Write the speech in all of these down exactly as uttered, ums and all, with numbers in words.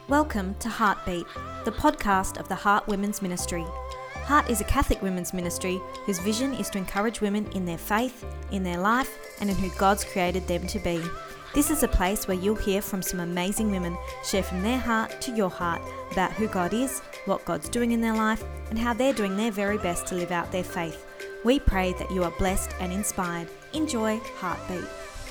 Welcome to Heartbeat, the podcast of the Heart Women's Ministry. Heart is a Catholic women's ministry whose vision is to encourage women in their faith, in their life, and in who God's created them to be. This is a place where you'll hear from some amazing women share from their heart to your heart about who God is, what God's doing in their life, and how they're doing their very best to live out their faith. We pray that you are blessed and inspired. Enjoy Heartbeat.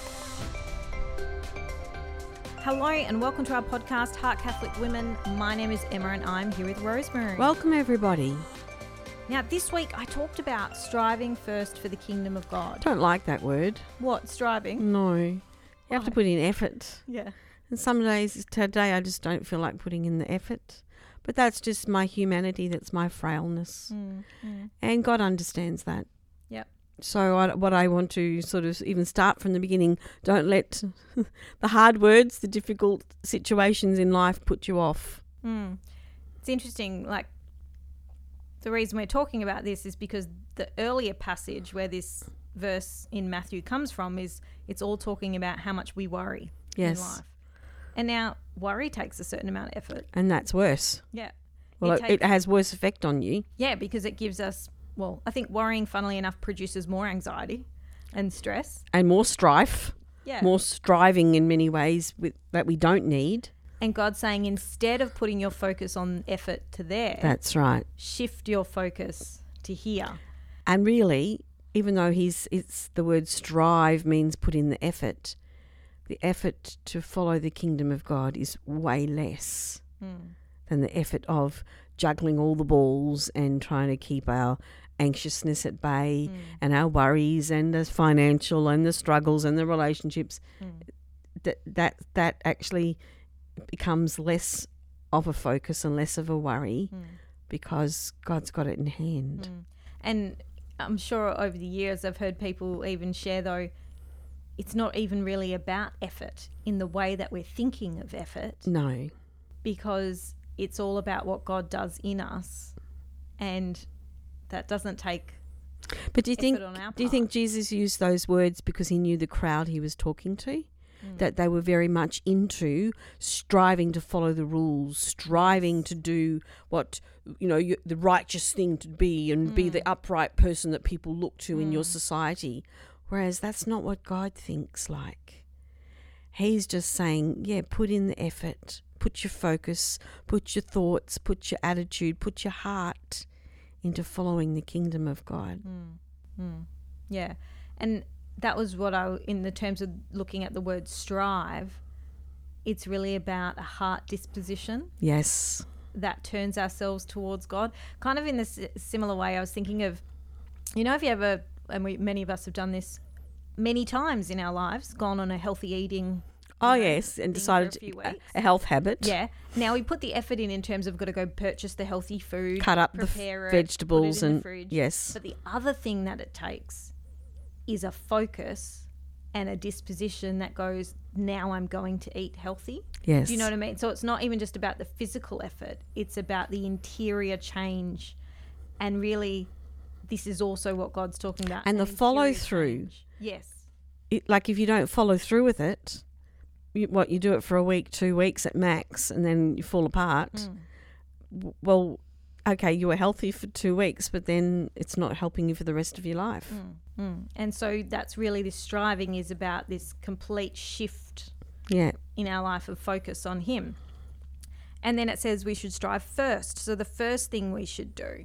Hello and welcome to our podcast, Heart Catholic Women. My name is Emma and I'm here with Rosemary. Welcome everybody. Now this week I talked about striving first for the kingdom of God. Don't like that word. What, striving? No. You have to put in effort. Yeah. And some days, today I just don't feel like putting in the effort. But that's just my humanity, that's my frailness. Mm, mm. And God understands that. Yep. So I, what I want to sort of even start from the beginning, don't let the hard words, the difficult situations in life put you off. Mm. It's interesting, like the reason we're talking about this is because the earlier passage where this verse in Matthew comes from is it's all talking about how much we worry yes. in life. And now worry takes a certain amount of effort. And that's worse. Yeah. Well, it, it, takes, it has worse effect on you. Yeah, because it gives us, well, I think worrying, funnily enough, produces more anxiety and stress. And more strife. Yeah. More striving in many ways with, that we don't need. And God's saying instead of putting your focus on effort to there, that's right. Shift your focus to here. And really, even though he's it's the word strive means put in the effort, the effort to follow the kingdom of God is way less mm. than the effort of juggling all the balls and trying to keep our anxiousness at bay mm. and our worries and the financial and the struggles and the relationships. Mm. That that that actually becomes less of a focus and less of a worry mm. because God's got it in hand. Mm. And I'm sure over the years I've heard people even share, though, it's not even really about effort in the way that we're thinking of effort. No. Because it's all about what God does in us, and that doesn't take But do you think on our do you think Jesus used those words because he knew the crowd he was talking to? Mm. That they were very much into striving to follow the rules, striving to do what, you know, you, the righteous thing to be and mm. be the upright person that people look to mm. in your society. Whereas that's not what God thinks like. He's just saying, yeah, put in the effort, put your focus, put your thoughts, put your attitude, put your heart into following the kingdom of God. Mm. Mm. Yeah. And that was what I, in the terms of looking at the word strive, it's really about a heart disposition. Yes. That turns ourselves towards God. Kind of in this similar way, I was thinking of, you know, if you ever, and we, many of us have done this many times in our lives, gone on a healthy eating Oh, you know, yes, and decided a, a, a health habit. Yeah. Now we put the effort in in terms of got to go purchase the healthy food, cut up the f- it, vegetables put it in and the fridge. Yes. But the other thing that it takes is a focus and a disposition that goes, now I'm going to eat healthy. Yes. Do you know what I mean? So it's not even just about the physical effort. It's about the interior change. And really, this is also what God's talking about. And an the follow interior through. change. Yes. It, like if you don't follow through with it, you, what, you do it for a week, two weeks at max, and then you fall apart. Mm. W- well, okay, you were healthy for two weeks, but then it's not helping you for the rest of your life. Mm. Mm. And so that's really this striving is about this complete shift yeah. in our life of focus on Him. And then it says we should strive first. So the first thing we should do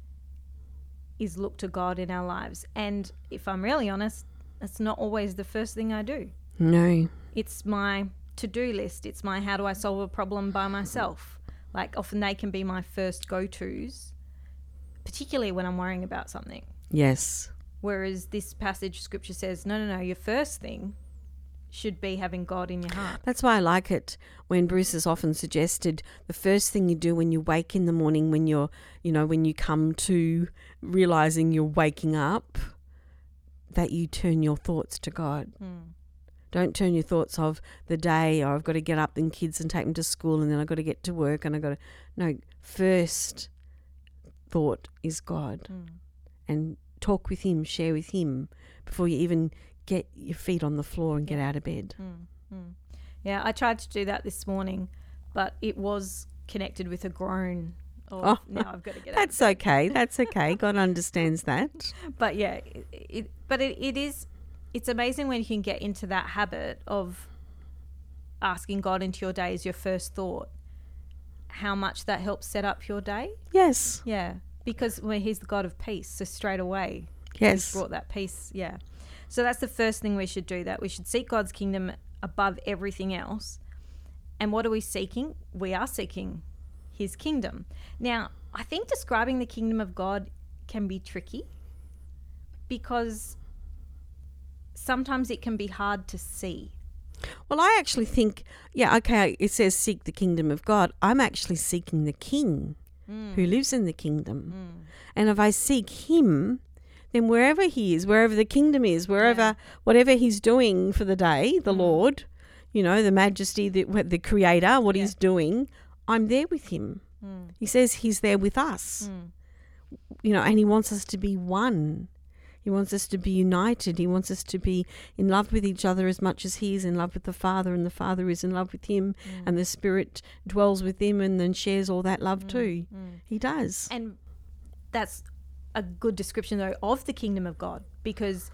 is look to God in our lives. And if I'm really honest, that's not always the first thing I do. No. It's my to-do list. It's my how do I solve a problem by myself. Like often they can be my first go-tos, particularly when I'm worrying about something. Yes. Whereas this passage scripture says, no, no, no, your first thing should be having God in your heart. That's why I like it when Bruce has often suggested the first thing you do when you wake in the morning, when you're, you know, when you come to realizing you're waking up, that you turn your thoughts to God. Mm. Don't turn your thoughts of the day, or I've got to get up and kids and take them to school and then I've got to get to work and I've got to... No, first thought is God. Mm. And talk with Him, share with Him before you even get your feet on the floor and get out of bed. Mm. Mm. Yeah, I tried to do that this morning but it was connected with a groan. Of, Oh, now I've got to get out. That's okay. That's okay. God understands that. But yeah, it, it, but it, it is, it's amazing when you can get into that habit of asking God into your day as your first thought, how much that helps set up your day. Yes. Yeah, because when he's the God of peace, so straight away Yes. he's brought that peace. Yeah. So that's the first thing we should do, that we should seek God's kingdom above everything else. And what are we seeking? We are seeking his kingdom. Now, I think describing the kingdom of God can be tricky because sometimes it can be hard to see. Well, I actually think, yeah, okay, it says seek the kingdom of God. I'm actually seeking the king mm. who lives in the kingdom. Mm. And if I seek him, then wherever he is, wherever the kingdom is, wherever, yeah. whatever he's doing for the day, the mm. Lord, you know, the majesty, the, the creator, what yeah. he's doing, I'm there with him. Mm. He says he's there with us, mm. you know, and he wants us to be one. He wants us to be united. He wants us to be in love with each other as much as he is in love with the Father, and the Father is in love with him, mm. and the Spirit dwells with him and then shares all that love mm. too. Mm. He does. And that's a good description, though, of the kingdom of God, because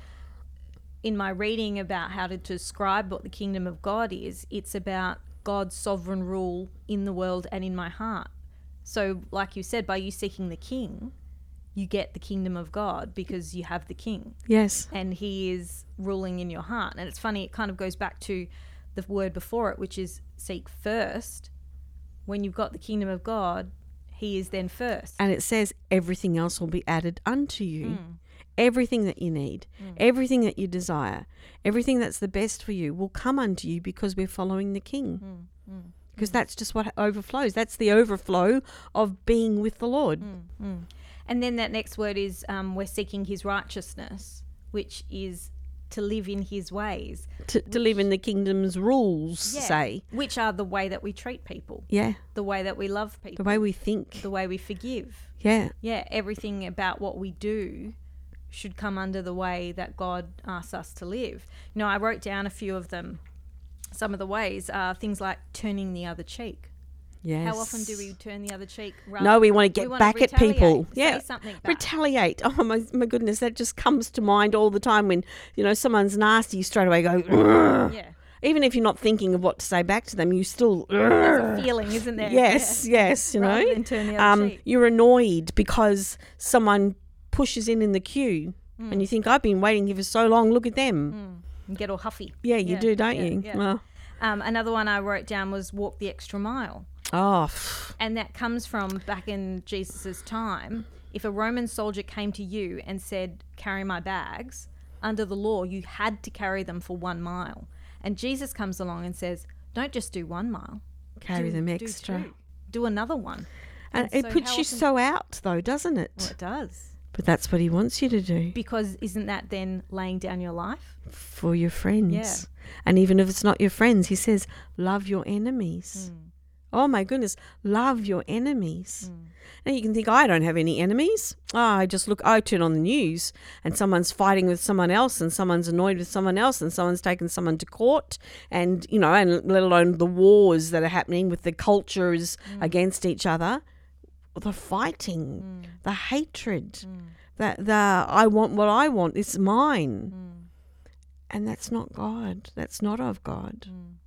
in my reading about how to describe what the kingdom of God is, it's about God's sovereign rule in the world and in my heart. So, like you said, by you seeking the king, you get the kingdom of God because you have the king. Yes. And he is ruling in your heart. And it's funny, it kind of goes back to the word before it, which is seek first. When you've got the kingdom of God, he is then first. And it says everything else will be added unto you. Mm. Everything that you need, mm. everything that you desire, everything that's the best for you will come unto you because we're following the king. Mm. Mm. Because mm. that's just what overflows. That's the overflow of being with the Lord. Mm. Mm. And then that next word is um, we're seeking his righteousness, which is to live in his ways. To, to live in the kingdom's rules, yeah, say. Which are the way that we treat people. Yeah. The way that we love people. The way we think. The way we forgive. Yeah. Yeah, everything about what we do should come under the way that God asks us to live. You know, I wrote down a few of them. Some of the ways are things like turning the other cheek. Yes. How often do we turn the other cheek? No, we want to get back at people. Yeah, say something back. Retaliate. Oh my, my goodness, that just comes to mind all the time when, you know, someone's nasty. You straight away go, Urgh. Yeah. Even if you're not thinking of what to say back to them, you still. There's a feeling, isn't there? Yes, yeah. yes. You Rather know, than turn the other um, cheek. You're annoyed because someone pushes in in the queue, mm. and you think, I've been waiting here for so long. Look at them. Mm. And get all huffy. Yeah, you yeah, do, don't yeah, you? Yeah. Well. Um, another one I wrote down was walk the extra mile. Oh. And that comes from back in Jesus's time. If a Roman soldier came to you and said, carry my bags, under the law, you had to carry them for one mile. And Jesus comes along and says, don't just do one mile. Carry do, them extra. Do, two. do another one. And, and it so puts you often... so out, though, doesn't it? Well, it does. But that's what he wants you to do. Because isn't that then laying down your life? For your friends. Yeah. And even if it's not your friends, he says, love your enemies. Mm. Oh, my goodness. Love your enemies. Mm. Now, you can think, I don't have any enemies. Oh, I just look, I turn on the news and someone's fighting with someone else and someone's annoyed with someone else and someone's taken someone to court and, you know, and let alone the wars that are happening with the cultures mm. against each other. The fighting, mm. the hatred, mm. the, the I want what I want, it's mine. Mm. And that's not God. That's not of God.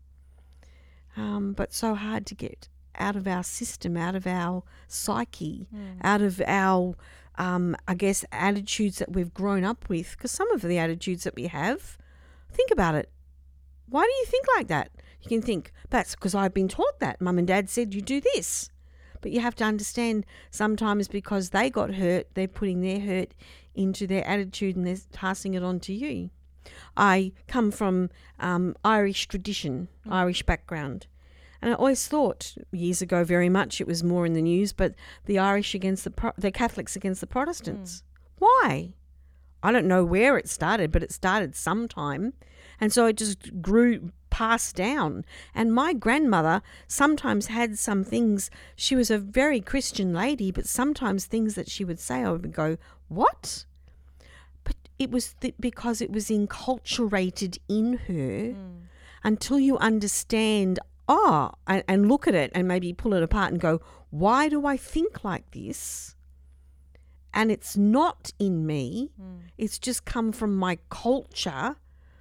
Mm. Um, but so hard to get out of our system, out of our psyche, mm. out of our, um, I guess, attitudes that we've grown up with. Because some of the attitudes that we have, think about it. Why do you think like that? You can think, that's because I've been taught that. Mum and Dad said you do this. But you have to understand sometimes because they got hurt, they're putting their hurt into their attitude and they're passing it on to you. I come from um, Irish tradition, mm. Irish background. And I always thought, years ago very much, it was more in the news, but the Irish against the, Pro- the Catholics against the Protestants. Mm. Why? I don't know where it started, but it started sometime. And so it just grew passed down. And my grandmother sometimes had some things, she was a very Christian lady, but sometimes things that she would say, I would go, what? But it was th- because it was enculturated in her mm. until you understand, oh, and, and look at it and maybe pull it apart and go, why do I think like this? And it's not in me. Mm. It's just come from my culture.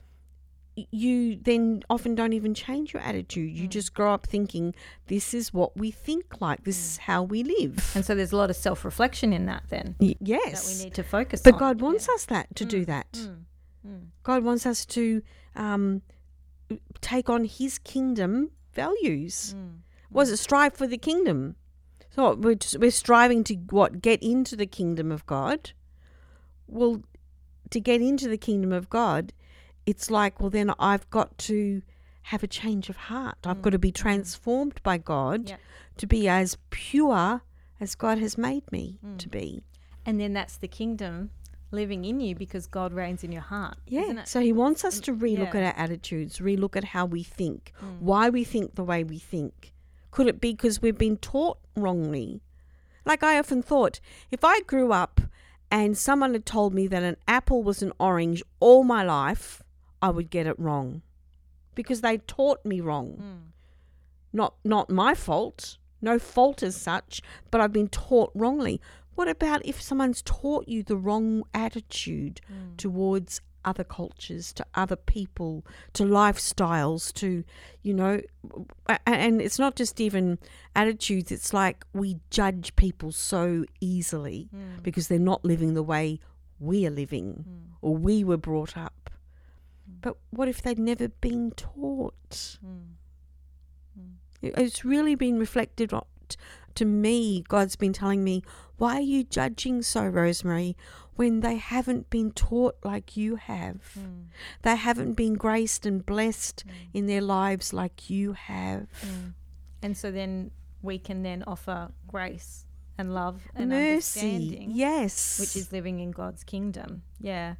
You then often don't even change your attitude. You mm. just grow up thinking this is what we think like. This mm. is how we live. And so there's a lot of self-reflection in that then. Y- yes. That we need to focus but on. But God wants yeah. us that to mm. do that. Mm. Mm. God wants us to um, take on his kingdom values. Mm. Was it strive for the kingdom? So we're, just, we're striving to what? Get into the kingdom of God. Well, to get into the kingdom of God, it's like, well, then I've got to have a change of heart. Mm. I've got to be transformed by God yep. to be as pure as God has made me mm. to be. And then that's the kingdom living in you because God reigns in your heart. Yeah. Isn't it? So he wants us to relook yeah. at our attitudes, relook at how we think, mm. why we think the way we think. Could it be because we've been taught wrongly? Like I often thought, if I grew up and someone had told me that an apple was an orange all my life, I would get it wrong because they taught me wrong. Mm. Not not my fault, no fault as such, but I've been taught wrongly. What about if someone's taught you the wrong attitude mm. towards other cultures, to other people, to lifestyles, to, you know, and it's not just even attitudes, it's like we judge people so easily mm. because they're not living the way we are living mm. or we were brought up. Mm. But what if they'd never been taught? Mm. Mm. It's really been reflected on, to me. God's been telling me, why are you judging so, Rosemary, when they haven't been taught like you have? Mm. They haven't been graced and blessed mm. in their lives like you have. Mm. And so then we can then offer grace and love and mercy, understanding. Yes. Which is living in God's kingdom. Yeah.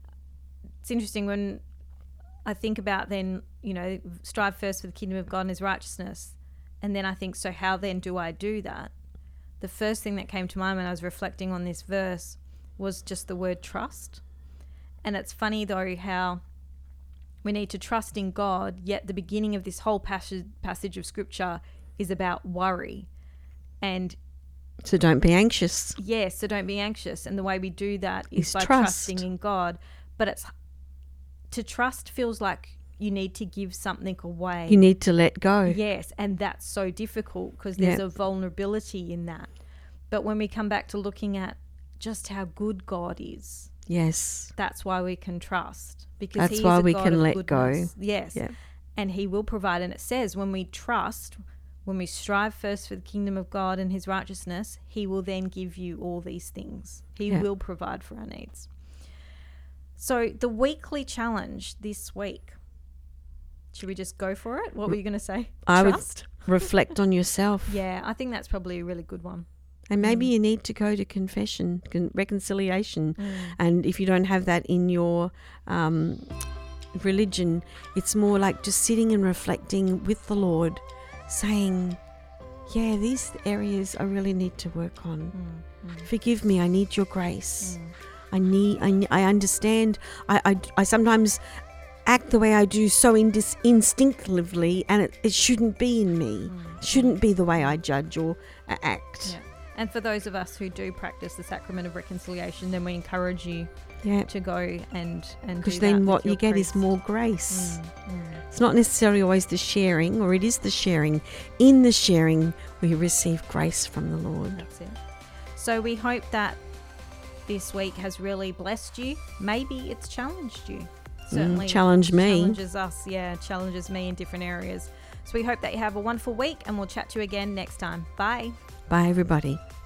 It's interesting when I think about then, you know, strive first for the kingdom of God and his righteousness. And then I think, so how then do I do that? The first thing that came to mind when I was reflecting on this verse was just the word trust. And it's funny though how we need to trust in God, yet the beginning of this whole passage passage of scripture is about worry. And so don't be anxious. Yes, so don't be anxious. And the way we do that is It's by trust. trusting in God. But it's to trust feels like you need to give something away. You need to let go. Yes, and that's so difficult because there's Yep. a vulnerability in that. But when we come back to looking at just how good God is, Yes. that's why we can trust. Because That's he is why a we God can of let goodness. go. Yes. Yep. And he will provide. And it says when we trust, when we strive first for the kingdom of God and his righteousness, he will then give you all these things. He Yep. will provide for our needs. So the weekly challenge this week, should we just go for it? What were you going to say? I Trust? would reflect on yourself. Yeah, I think that's probably a really good one. And maybe Mm. you need to go to confession, con- reconciliation. Mm. And if you don't have that in your um, religion, it's more like just sitting and reflecting with the Lord, saying, yeah, these areas I really need to work on. Mm. Mm. Forgive me, I need your grace. Mm. I need, I, I understand. I, I, I sometimes act the way I do so indis- instinctively, and it, it shouldn't be in me. Mm. It shouldn't be the way I judge or uh, act. Yeah. And for those of us who do practice the sacrament of reconciliation, then we encourage you Yeah. to go and and Because do then that what with your you get priest. is more grace. Mm. Mm. It's not necessarily always the sharing, or it is the sharing. In the sharing, we receive grace from the Lord. That's it. So we hope that this week has really blessed you. Maybe it's challenged you. Certainly Mm, challenge me. Challenges us, yeah, challenges me in different areas. So we hope that you have a wonderful week, and we'll chat to you again next time. Bye. Bye, everybody.